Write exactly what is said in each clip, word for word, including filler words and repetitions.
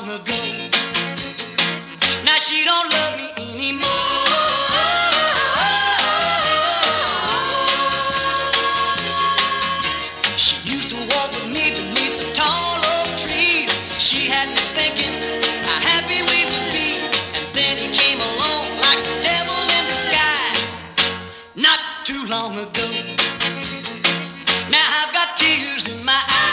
long ago. Now she don't love me anymore. She used to walk with me beneath the tall oak trees. She had me thinking how happy we would be. And then he came along like the devil in disguise not too long ago. Now I've got tears in my eyes.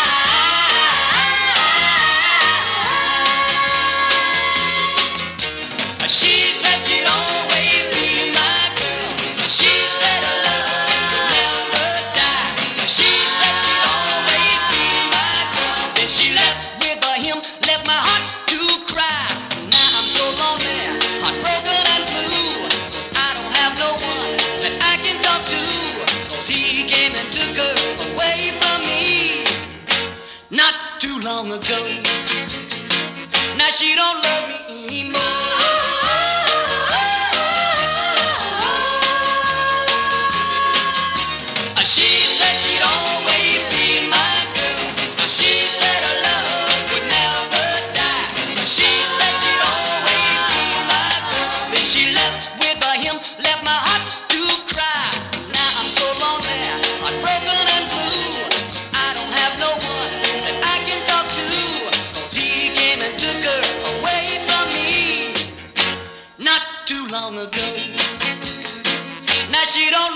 She said she'd always be my girl. She said her love would never die. She said she'd always be my girl. Then she left with him, left my heart to cry. Now I'm so lonely, heartbroken and blue, 'cause I don't have no one that I can talk to. 'Cause he came and took her away from me not too long ago. Now she don't love me